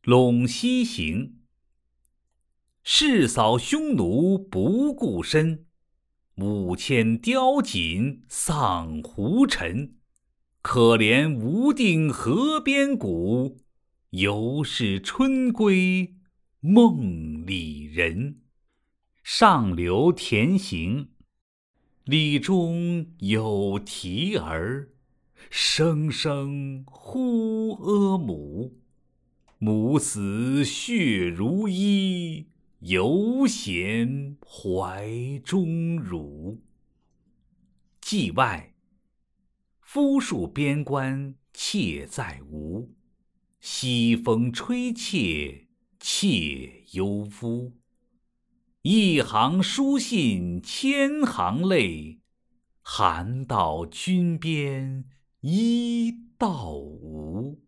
陇西行。誓扫匈奴不顾身，5000雕锦丧胡尘。可怜无定河边骨，犹是春归梦里人。上流田行，李中有啼儿，声声呼阿母。母死血如衣，犹嫌怀中乳。寄外，夫戍边关妾在吴，西风吹妾，妾犹夫。一行书信千行泪，寒到军边一道无。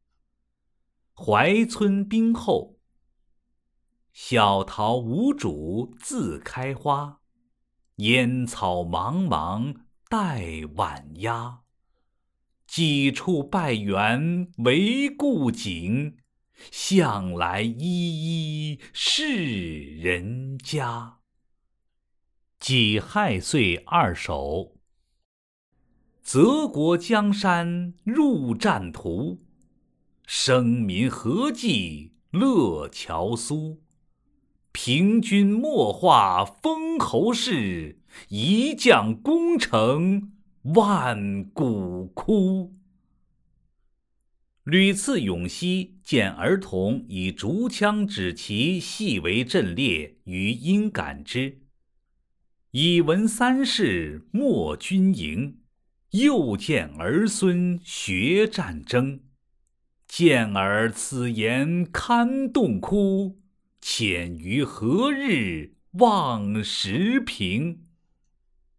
怀村宾后，小桃无主自开花，烟草茫茫带晚鸦。几处拜园为故景，向来依依是人家。己亥岁2首。泽国江山入战图，生民何计乐樵苏。平君莫话封侯事，一将功成万骨枯。屡次陇西见儿童以竹枪指其细为阵列，余应感之。已闻三世莫军营，又见儿孙学战争。见尔此言堪动哭，遣于何日望时平。